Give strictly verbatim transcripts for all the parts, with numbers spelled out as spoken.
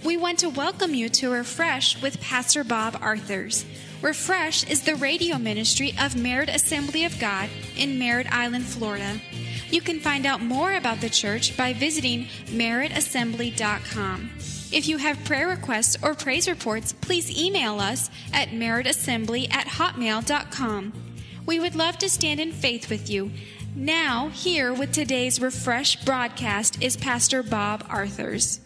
We want to welcome you to Refresh with Pastor Bob Arthurs. Refresh is the radio ministry of Merritt Assembly of God in Merritt Island, Florida. You can find out more about the church by visiting merritt assembly dot com. If you have prayer requests or praise reports, please email us at merritt assembly at hotmail dot com. We would love to stand in faith with you. Now, here with today's Refresh broadcast is Pastor Bob Arthurs.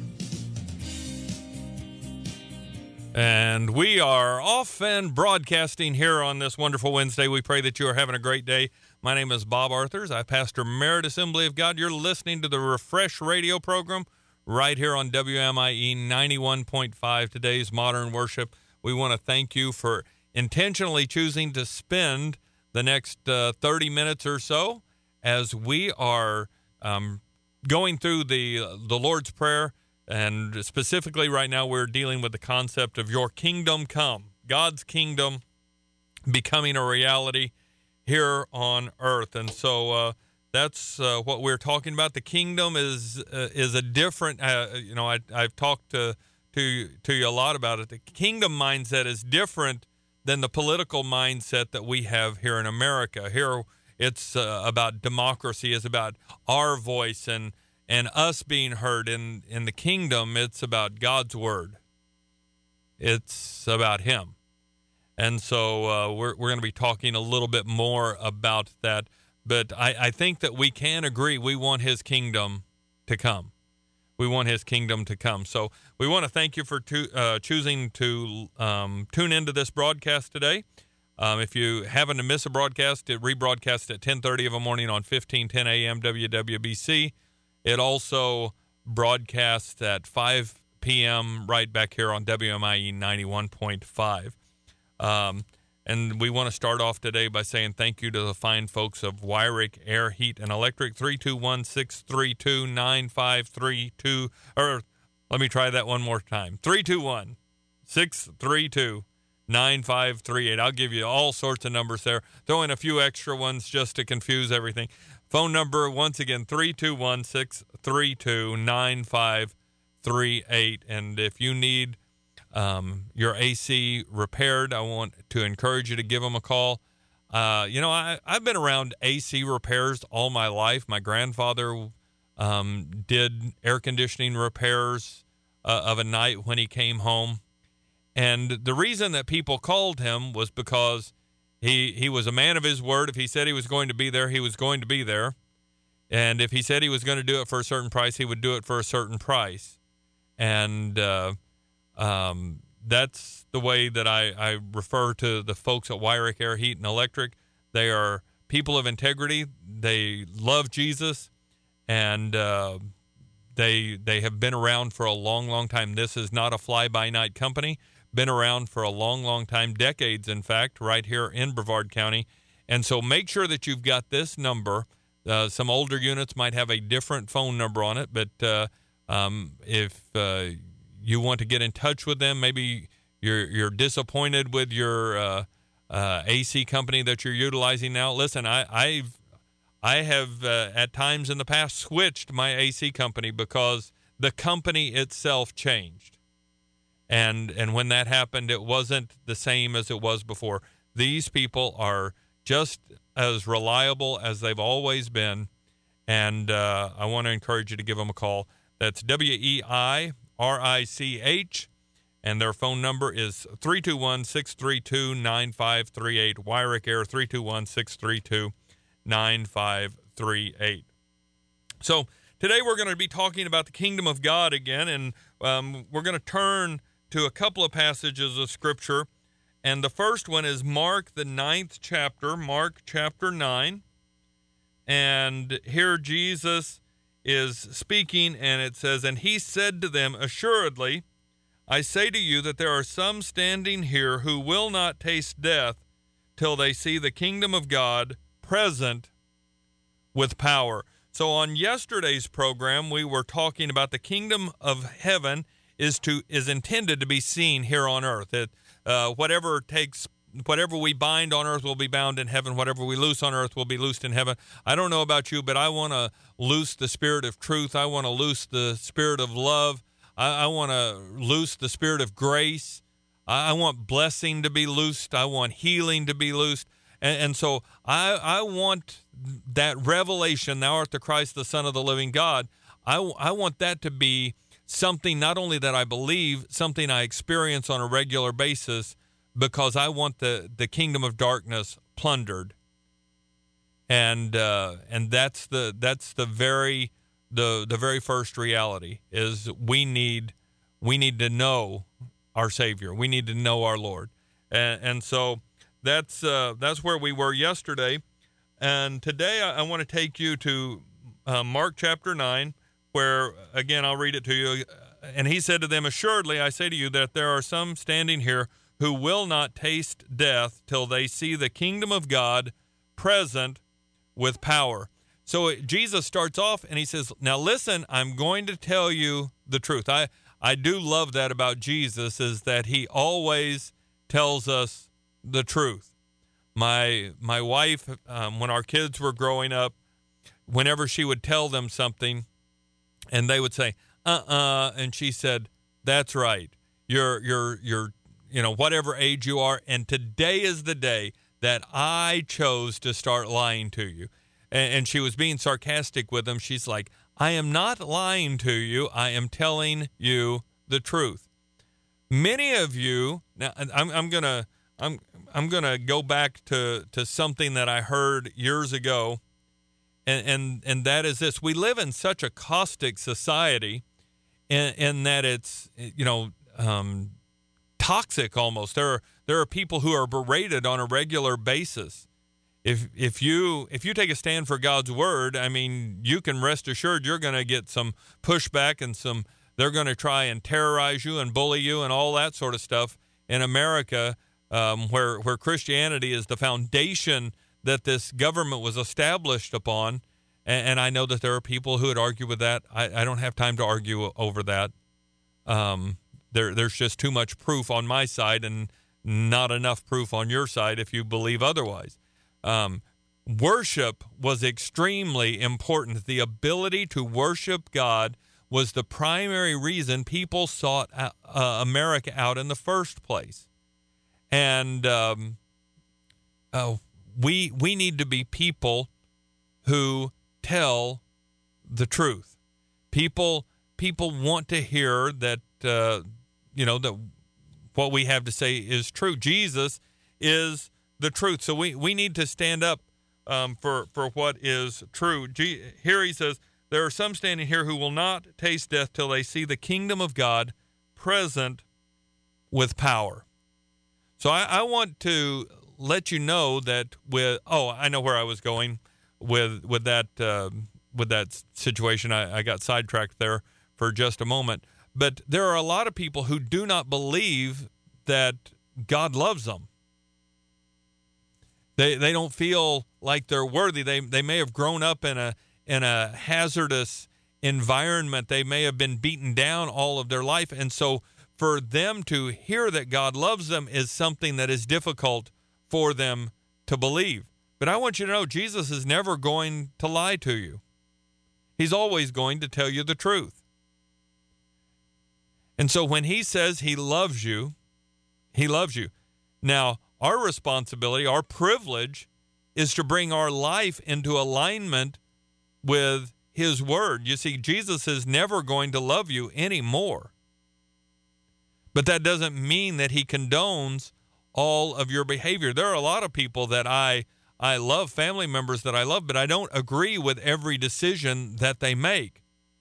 And we are off and broadcasting here on this wonderful Wednesday. We pray that you are having a great day. My name is Bob Arthurs. I pastor Merritt Assembly of God. You're listening to the Refresh radio program right here on W M I E ninety-one point five, today's Modern Worship. We want to thank you for intentionally choosing to spend the next uh, thirty minutes or so as we are um, going through the the Lord's Prayer. And specifically right now we're dealing with the concept of your kingdom come, God's kingdom becoming a reality here on earth. And so uh, that's uh, what we're talking about. The kingdom is uh, is a different, uh, you know, I, I've talked to, to, to you a lot about it. The kingdom mindset is different than the political mindset that we have here in America. Here it's uh, about democracy, it's about our voice and And us being heard. In, in the kingdom, it's about God's word. It's about him. And so uh, we're, we're going to be talking a little bit more about that. But I, I think that we can agree we want his kingdom to come. We want his kingdom to come. So we want to thank you for to, uh, choosing to um, tune into this broadcast today. Um, if you happen to miss a broadcast, it rebroadcasts at ten thirty of a morning on fifteen ten A M W W B C. It also broadcasts at five p.m. right back here on W M I E ninety-one point five. Um, and we want to start off today by saying thank you to the fine folks of Wyrick Air, Heat, and Electric. three two one, six three two, nine five three two. Or let me try that one more time. three two one, six three two, nine five three eight. I'll give you all sorts of numbers there. Throw in a few extra ones just to confuse everything. Phone number, once again, three two one, six three two, nine five three eight. And if you need um, your A C repaired, I want to encourage you to give them a call. Uh, you know, I, I've been around A C repairs all my life. My grandfather um, did air conditioning repairs uh, of a night when he came home. And the reason that people called him was because He he was a man of his word. If he said he was going to be there, he was going to be there. And if he said he was going to do it for a certain price, he would do it for a certain price. And uh, um, that's the way that I, I refer to the folks at Wyrick Air, Heat, and Electric. They are people of integrity. They love Jesus, and uh, they they have been around for a long, long time. This is not a fly-by-night company. Been around for a long, long time, decades, in fact, right here in Brevard County. And so make sure that you've got this number. Uh, some older units might have a different phone number on it, but uh, um, if uh, you want to get in touch with them, maybe you're you're disappointed with your uh, uh, A C company that you're utilizing now. Listen, I, I've I have uh, at times in the past switched my A C company because the company itself changed. And and when that happened, it wasn't the same as it was before. These people are just as reliable as they've always been, and uh, I want to encourage you to give them a call. That's W E I R I C H, and their phone number is three two one, six three two, nine five three eight. Wyrick Air, three two one, six three two, nine five three eight. So today we're going to be talking about the kingdom of God again, and um, we're going to turn to a couple of passages of Scripture. And the first one is Mark, the ninth chapter, Mark chapter nine. And here Jesus is speaking, and it says, "And he said to them, Assuredly, I say to you that there are some standing here who will not taste death till they see the kingdom of God present with power." So on yesterday's program, we were talking about the kingdom of heaven is to is intended to be seen here on earth. It, uh, whatever takes, whatever we bind on earth will be bound in heaven. Whatever we loose on earth will be loosed in heaven. I don't know about you, but I want to loose the spirit of truth. I want to loose the spirit of love. I, I want to loose the spirit of grace. I, I want blessing to be loosed. I want healing to be loosed. And, and so I, I want that revelation, thou art the Christ, the Son of the living God. I, I want that to be something not only that I believe, something I experience on a regular basis, because I want the, the kingdom of darkness plundered. And uh, and that's the that's the very the the very first reality is we need we need to know our Savior. We need to know our Lord. And, and so that's uh, that's where we were yesterday. And today I, I want to take you to uh, Mark chapter nine, where, again, I'll read it to you. And he said to them, assuredly, I say to you that there are some standing here who will not taste death till they see the kingdom of God present with power. So Jesus starts off and he says, now listen, I'm going to tell you the truth. I, I do love that about Jesus, is that he always tells us the truth. My my wife, um, when our kids were growing up, whenever she would tell them something and they would say, uh-uh, and she said, that's right. You're, you're, you're, you know, whatever age you are, and today is the day that I chose to start lying to you. And, and she was being sarcastic with them. She's like, I am not lying to you. I am telling you the truth. Many of you, now I'm, I'm gonna, I'm, I'm gonna go back to, to something that I heard years ago, and, and, and that is this: we live in such a caustic society, in, in that it's, you know, um, toxic almost. There are there are people who are berated on a regular basis. If if you if you take a stand for God's word, I mean, you can rest assured you're going to get some pushback and some. They're going to try and terrorize you and bully you and all that sort of stuff in America, um, where where Christianity is the foundation that this government was established upon. And, and I know that there are people who would argue with that. I, I don't have time to argue over that. Um, there there's just too much proof on my side and not enough proof on your side if you believe otherwise. Um, worship was extremely important. The ability to worship God was the primary reason people sought uh, America out in the first place. And um, uh, we we need to be people who tell the truth. People people want to hear that uh, you know that what we have to say is true. Jesus is the truth. So we, we need to stand up um, for, for what is true. G- here he says, there are some standing here who will not taste death till they see the kingdom of God present with power. So I, I want to let you know that with, oh, I know where I was going with with that uh, with that situation. I, I got sidetracked there for just a moment. But there are a lot of people who do not believe that God loves them. They they don't feel like they're worthy. They they may have grown up in a in a hazardous environment. They may have been beaten down all of their life. And so for them to hear that God loves them is something that is difficult for them to believe. But I want you to know Jesus is never going to lie to you. He's always going to tell you the truth. And so when he says he loves you, he loves you. Now, our responsibility, our privilege, is to bring our life into alignment with his word. You see, Jesus is never going to love you anymore. But that doesn't mean that he condones all of your behavior. There are a lot of people that I I love, family members that I love, but I don't agree with every decision that they make.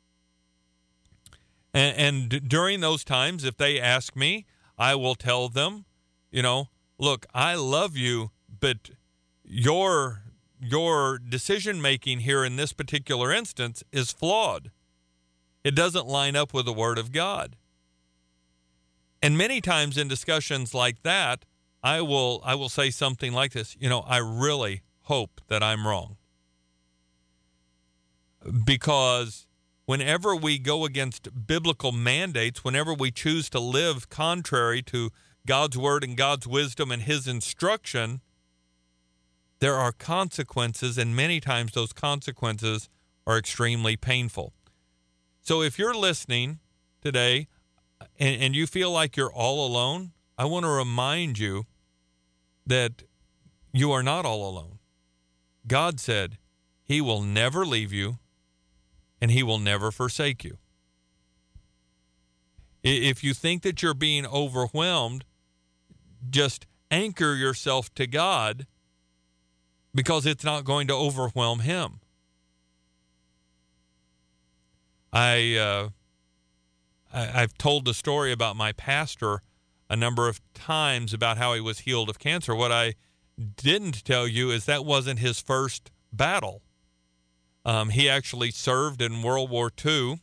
And, and during those times, if they ask me, I will tell them, you know, look, I love you, but your your decision-making here in this particular instance is flawed. It doesn't line up with the Word of God. And many times in discussions like that, I will I will say something like this, you know, I really hope that I'm wrong. Because whenever we go against biblical mandates, whenever we choose to live contrary to God's word and God's wisdom and his instruction, there are consequences, and many times those consequences are extremely painful. So if you're listening today and, and you feel like you're all alone, I want to remind you that you are not all alone. God said he will never leave you and he will never forsake you. If you think that you're being overwhelmed, just anchor yourself to God, because it's not going to overwhelm him. I, uh, I I've told the story about my pastor a number of times about how he was healed of cancer. What I didn't tell you is that wasn't his first battle. Um, he actually served in World War Two,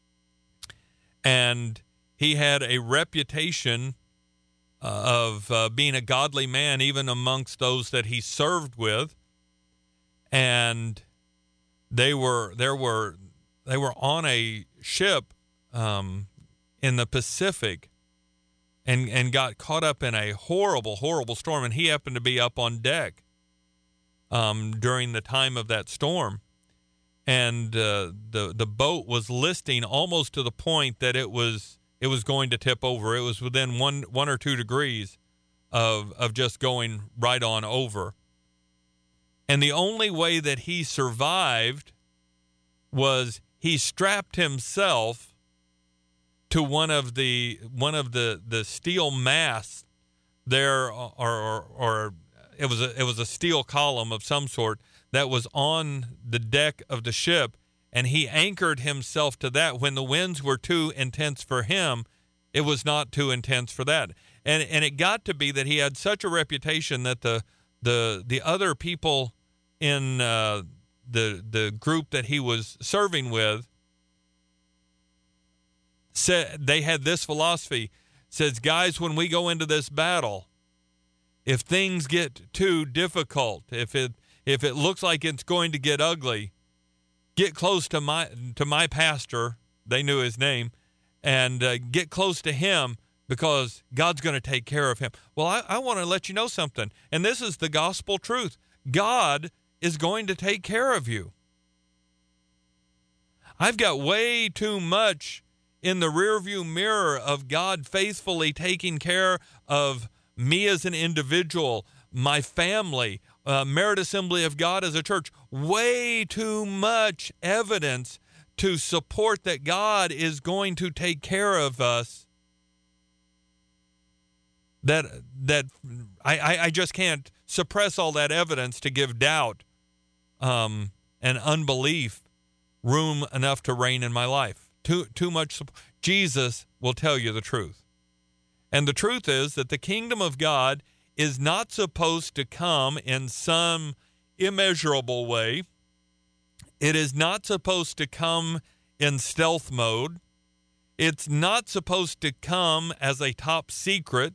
and he had a reputation uh, of uh, being a godly man, even amongst those that he served with. And they were there were they were on a ship um, in the Pacific, and and got caught up in a horrible, horrible storm. And he happened to be up on deck um, during the time of that storm. And uh, the the boat was listing almost to the point that it was it was going to tip over. It was within one one or two degrees of of just going right on over. And the only way that he survived was he strapped himself to one of the one of the, the steel masts there, or, or or it was a it was a steel column of some sort that was on the deck of the ship, and he anchored himself to that. When the winds were too intense for him, it was not too intense for that. And and it got to be that he had such a reputation that the the the other people in uh, the the group that he was serving with said they had this philosophy. Says, guys, when we go into this battle, if things get too difficult, if it if it looks like it's going to get ugly, get close to my to my pastor. They knew his name, and uh, get close to him, because God's going to take care of him. Well, I, I want to let you know something, and this is the gospel truth. God is going to take care of you. I've got way too much in the rearview mirror of God faithfully taking care of me as an individual, my family, uh, Merit Assembly of God as a church. Way too much evidence to support that God is going to take care of us. That that I, I, I just can't suppress all that evidence to give doubt um, and unbelief room enough to reign in my life. Too too much support. Jesus will tell you the truth. And the truth is that the kingdom of God is not supposed to come in some immeasurable way. It is not supposed to come in stealth mode. It's not supposed to come as a top secret.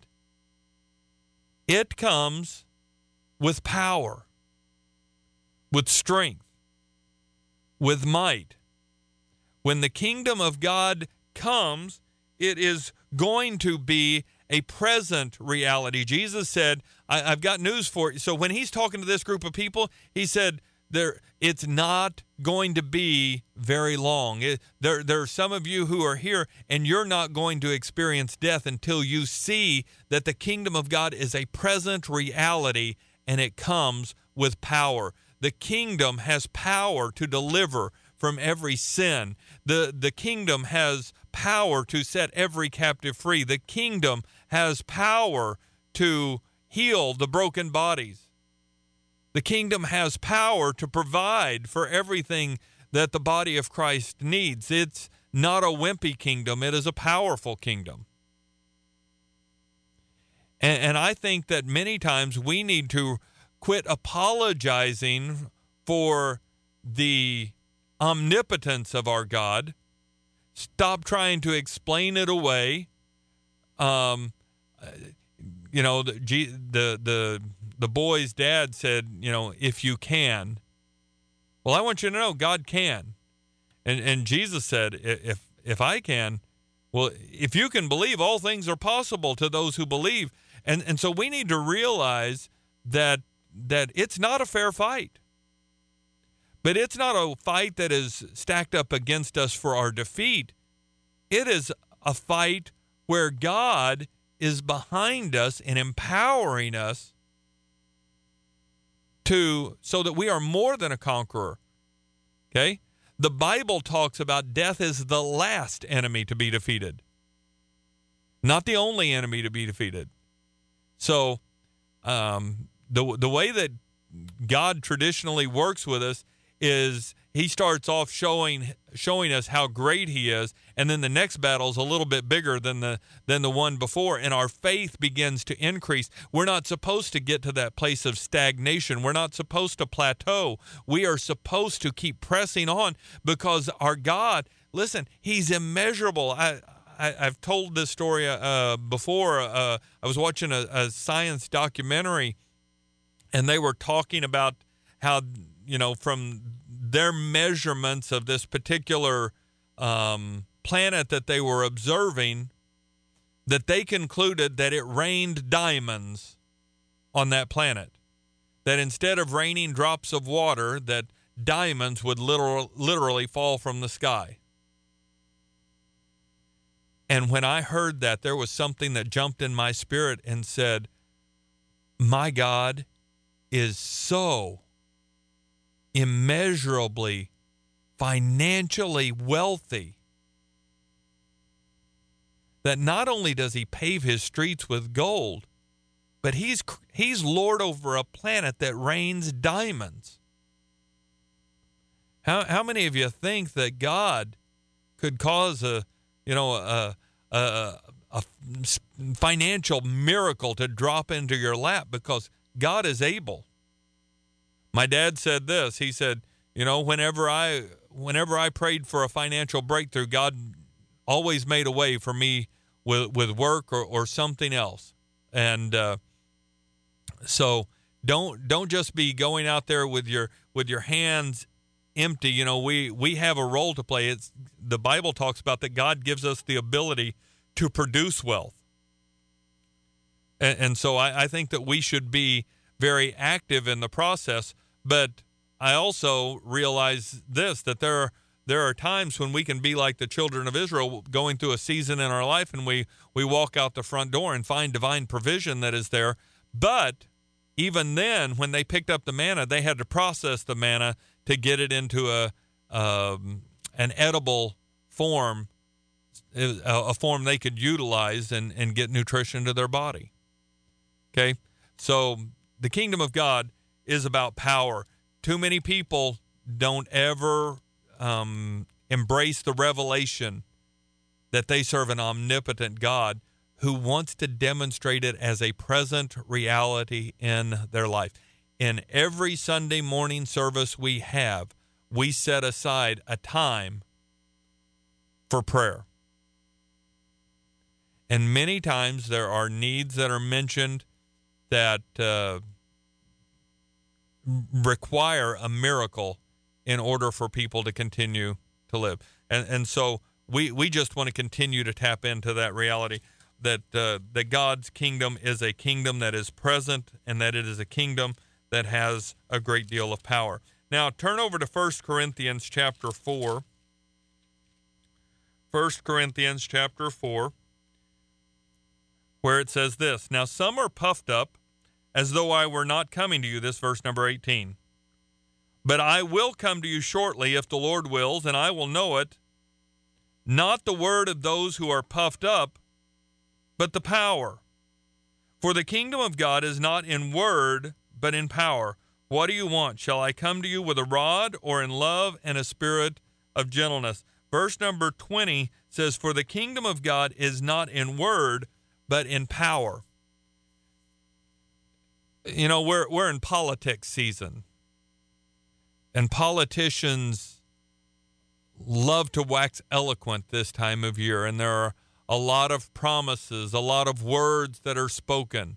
It comes with power, with strength, with might. When the kingdom of God comes, it is going to be a present reality. Jesus said, I, I've got news for you. So when he's talking to this group of people, he said, there, it's not going to be very long. It, there, there are some of you who are here, and you're not going to experience death until you see that the kingdom of God is a present reality, and it comes with power. The kingdom has power to deliver from every sin. The, the kingdom has power to set every captive free. The kingdom has power to heal the broken bodies. The kingdom has power to provide for everything that the body of Christ needs. It's not a wimpy kingdom. It is a powerful kingdom. And, and I think that many times we need to quit apologizing for the omnipotence of our God. Stop trying to explain it away. Um, you know, the, the the the boy's dad said, you know, if you can. Well, I want you to know God can, and and Jesus said, if if I can, well, if you can believe, all things are possible to those who believe. And and so we need to realize that that it's not a fair fight. But it's not a fight that is stacked up against us for our defeat. It is a fight where God is behind us and empowering us to so that we are more than a conqueror. Okay? The Bible talks about death as the last enemy to be defeated, not the only enemy to be defeated. So um, the the way that God traditionally works with us is he starts off showing showing us how great he is, and then the next battle is a little bit bigger than the than the one before, and our faith begins to increase. We're not supposed to get to that place of stagnation. We're not supposed to plateau. We are supposed to keep pressing on because our God, listen, he's immeasurable. I, I, I've told this story uh, before. Uh, I was watching a, a science documentary, and they were talking about how, you know, from their measurements of this particular um, planet that they were observing, that they concluded that it rained diamonds on that planet. That instead of raining drops of water, that diamonds would literal, literally fall from the sky. And when I heard that, there was something that jumped in my spirit and said, my God is so immeasurably financially wealthy that not only does he pave his streets with gold, but he's he's Lord over a planet that rains diamonds. How how many of you think that God could cause a you know a a, a financial miracle to drop into your lap? Because God is able. My dad said this. He said, you know, whenever I whenever I prayed for a financial breakthrough, God always made a way for me with with work or, or something else. And uh, so don't don't just be going out there with your with your hands empty. You know, we we have a role to play. It's the Bible talks about that God gives us the ability to produce wealth. And, and so I, I think that we should be very active in the process. But I also realize this, that there are, there are times when we can be like the children of Israel going through a season in our life, and we, we walk out the front door and find divine provision that is there. But even then, when they picked up the manna, they had to process the manna to get it into a um, an edible form, a, a form they could utilize and, and get nutrition to their body. Okay? So the kingdom of God is about power. Too many people don't ever um, embrace the revelation that they serve an omnipotent God who wants to demonstrate it as a present reality in their life. In every Sunday morning service we have, we set aside a time for prayer. And many times there are needs that are mentioned that uh, require a miracle in order for people to continue to live. And and so we, we just want to continue to tap into that reality that uh, that God's kingdom is a kingdom that is present and that it is a kingdom that has a great deal of power. Now turn over to First Corinthians chapter four. First Corinthians chapter four, where it says this, now some are puffed up as though I were not coming to you, this verse number eighteen. But I will come to you shortly if the Lord wills, and I will know it, not the word of those who are puffed up, but the power. For the kingdom of God is not in word, but in power. What do you want? Shall I come to you with a rod, or in love and a spirit of gentleness? Verse number twenty says, for the kingdom of God is not in word, but in power. You know, we're we're in politics season, and politicians love to wax eloquent this time of year, and there are a lot of promises, a lot of words that are spoken.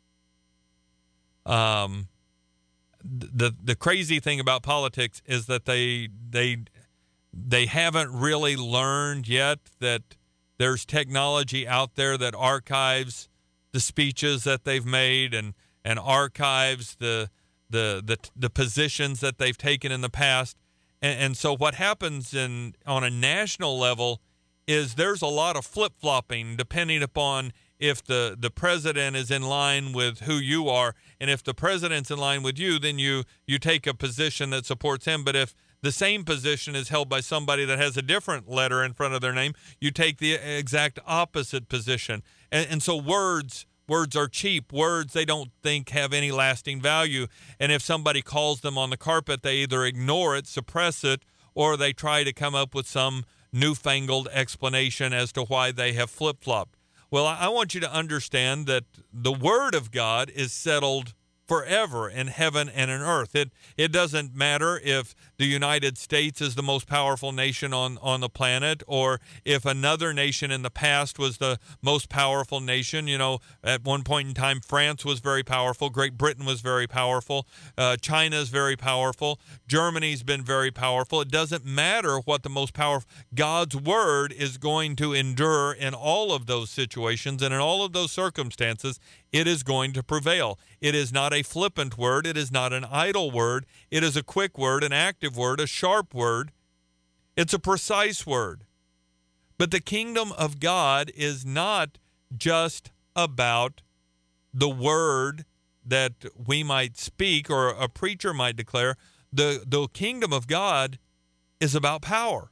Um, the the crazy thing about politics is that they they they haven't really learned yet that there's technology out there that archives the speeches that they've made and and archives the, the the the positions that they've taken in the past. And, and so what happens in on a national level is there's a lot of flip-flopping depending upon if the, the president is in line with who you are. And if the president's in line with you, then you, you take a position that supports him. But if the same position is held by somebody that has a different letter in front of their name, you take the exact opposite position. And, and so words words are cheap. Words they don't think have any lasting value. And if somebody calls them on the carpet, they either ignore it, suppress it, or they try to come up with some newfangled explanation as to why they have flip-flopped. Well, I want you to understand that the Word of God is settled forever in heaven and in earth. It it doesn't matter if the United States is the most powerful nation on, on the planet, or if another nation in the past was the most powerful nation. You know, at one point in time, France was very powerful. Great Britain was very powerful. Uh, China is very powerful. Germany's been very powerful. It doesn't matter what the most powerful. God's Word is going to endure in all of those situations and in all of those circumstances. It is going to prevail. It is not a flippant word. It is not an idle word. It is a quick word, an active word, a sharp word. It's a precise word. But the kingdom of God is not just about the word that we might speak or a preacher might declare. The, the kingdom of God is about power.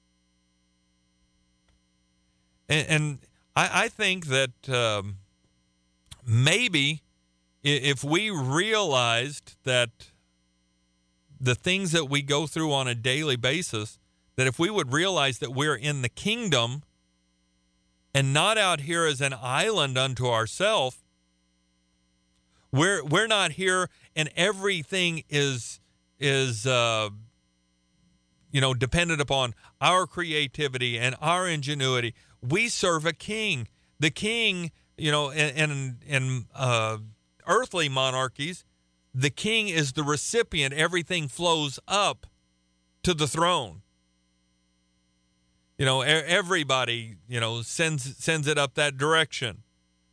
And, and I, I think that um, maybe if we realized that the things that we go through on a daily basis, that if we would realize that we're in the kingdom and not out here as an island unto ourselves, we're we're not here and everything is is uh, you know dependent upon our creativity and our ingenuity. We serve a king. The king, you know, in in, in uh, earthly monarchies, the king is the recipient. Everything flows up to the throne. You know, everybody, you know, sends sends it up that direction.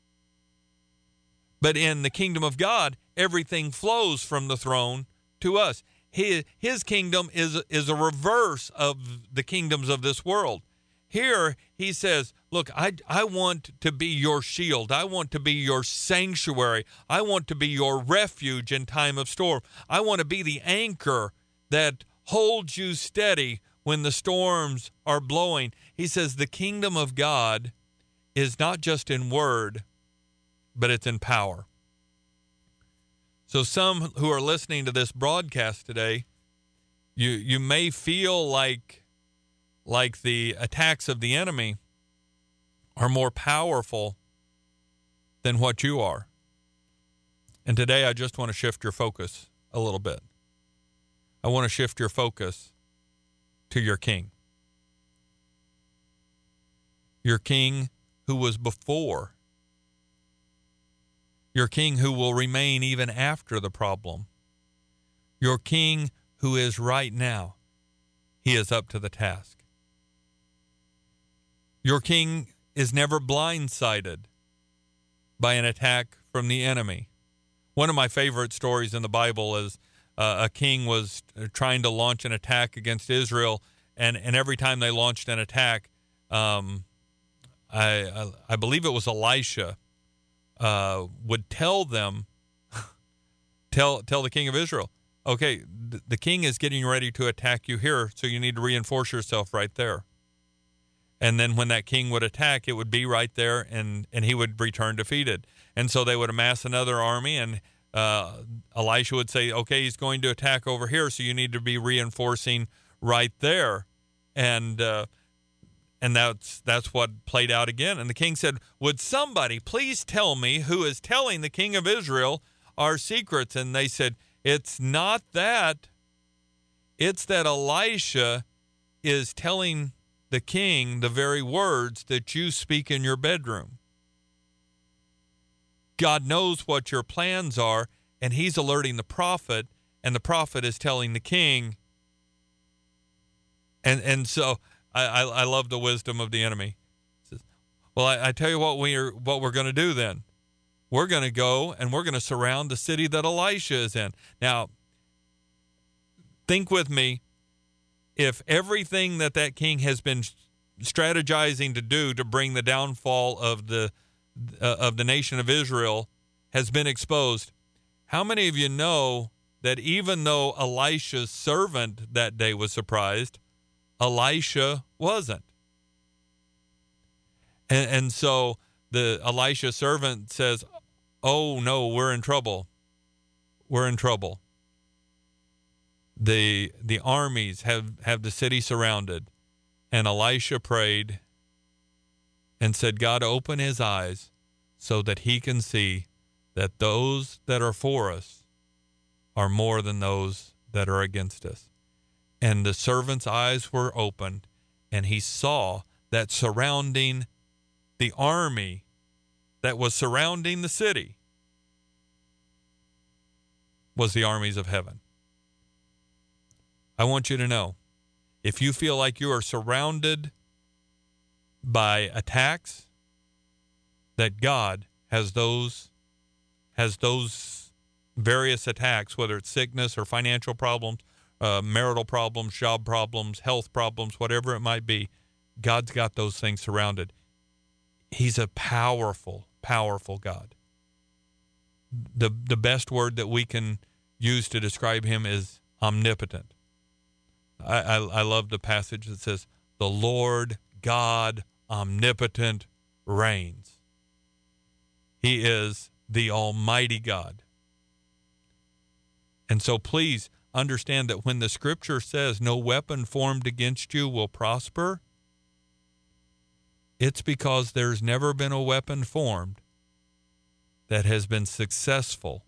But in the kingdom of God, everything flows from the throne to us. His, his kingdom is, is a reverse of the kingdoms of this world. Here, he says, look, I, I want to be your shield. I want to be your sanctuary. I want to be your refuge in time of storm. I want to be the anchor that holds you steady when the storms are blowing. He says the kingdom of God is not just in word, but it's in power. So some who are listening to this broadcast today, you you may feel like like the attacks of the enemy are more powerful than what you are. And today I just want to shift your focus a little bit. I want to shift your focus to your king. Your king who was before. Your king who will remain even after the problem. Your king who is right now. He is up to the task. Your king is never blindsided by an attack from the enemy. One of my favorite stories in the Bible is uh, a king was trying to launch an attack against Israel, and, and every time they launched an attack, um, I, I I believe it was Elisha, uh, would tell them, tell tell the king of Israel, okay, th- the king is getting ready to attack you here, so you need to reinforce yourself right there. And then when that king would attack, it would be right there, and, and he would return defeated. And so they would amass another army, and uh, Elisha would say, okay, he's going to attack over here, so you need to be reinforcing right there. And uh, and that's that's what played out again. And the king said, would somebody please tell me who is telling the king of Israel our secrets? And they said, it's not that. It's that Elisha is telling the king the very words that you speak in your bedroom. God knows what your plans are, and he's alerting the prophet, and the prophet is telling the king. And and so I, I, I love the wisdom of the enemy. Says, well, I, I tell you what we're what we're going to do then. We're going to go and we're going to surround the city that Elisha is in. Now, think with me. If everything that that king has been strategizing to do to bring the downfall of the uh, of the nation of Israel has been exposed. How many of you know that even though Elisha's servant that day was surprised, Elisha wasn't? And, and so the Elisha servant says, "Oh no, we're in trouble. We're in trouble. The the armies have, have the city surrounded." And Elisha prayed and said, "God, open his eyes so that he can see that those that are for us are more than those that are against us." And the servant's eyes were opened, and he saw that surrounding the army that was surrounding the city was the armies of heaven. I want you to know, if you feel like you are surrounded by attacks, that God has those has those various attacks, whether it's sickness or financial problems, uh, marital problems, job problems, health problems, whatever it might be, God's got those things surrounded. He's a powerful, powerful God. The the best word that we can use to describe him is omnipotent. I, I, I love the passage that says, "The Lord God omnipotent reigns." He is the Almighty God. And so please understand that when the scripture says no weapon formed against you will prosper, it's because there's never been a weapon formed that has been successful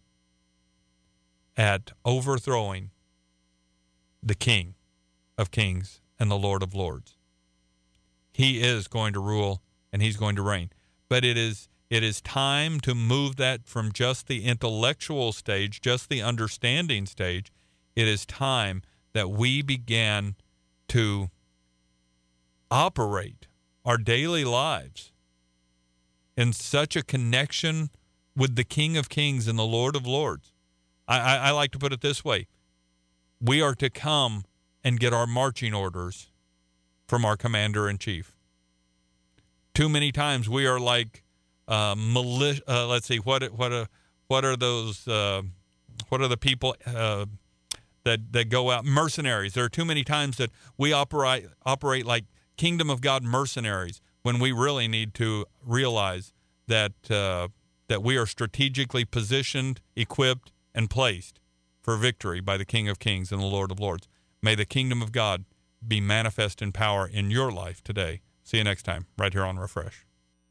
at overthrowing the King of Kings and the Lord of Lords. He is going to rule and he's going to reign. But it is it is time to move that from just the intellectual stage, just the understanding stage. It is time that we began to operate our daily lives in such a connection with the King of Kings and the Lord of Lords. I, I, I like to put it this way. We are to come and get our marching orders from our commander-in-chief. Too many times we are like uh, militia. Uh, let's see, what what uh, what are those? Uh, what are the people uh, that that go out? Mercenaries. There are too many times that we operate operate like kingdom of God mercenaries when we really need to realize that uh, that we are strategically positioned, equipped, and placed for victory by the King of Kings and the Lord of Lords. May the kingdom of God be manifest in power in your life today. See you next time, right here on Refresh.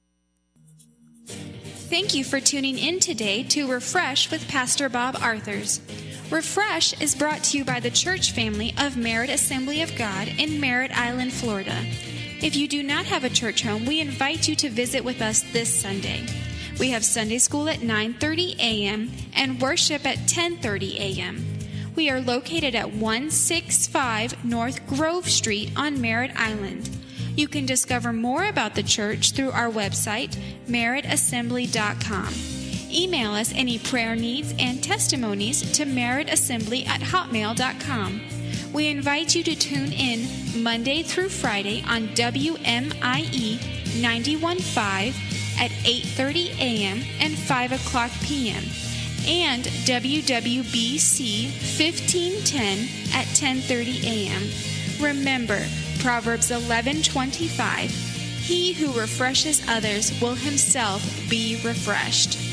Thank you for tuning in today to Refresh with Pastor Bob Arthurs. Refresh is brought to you by the church family of Merritt Assembly of God in Merritt Island, Florida. If you do not have a church home, we invite you to visit with us this Sunday. We have Sunday school at nine thirty a.m. and worship at ten thirty a.m. We are located at one sixty-five North Grove Street on Merritt Island. You can discover more about the church through our website, merritt assembly dot com. Email us any prayer needs and testimonies to merrittassembly at hotmail dot com. We invite you to tune in Monday through Friday on W M I E ninety-one point five at eight thirty a.m. and five o'clock p.m. and W W B C fifteen ten at ten thirty a.m. Remember, Proverbs eleven twenty-five, he who refreshes others will himself be refreshed.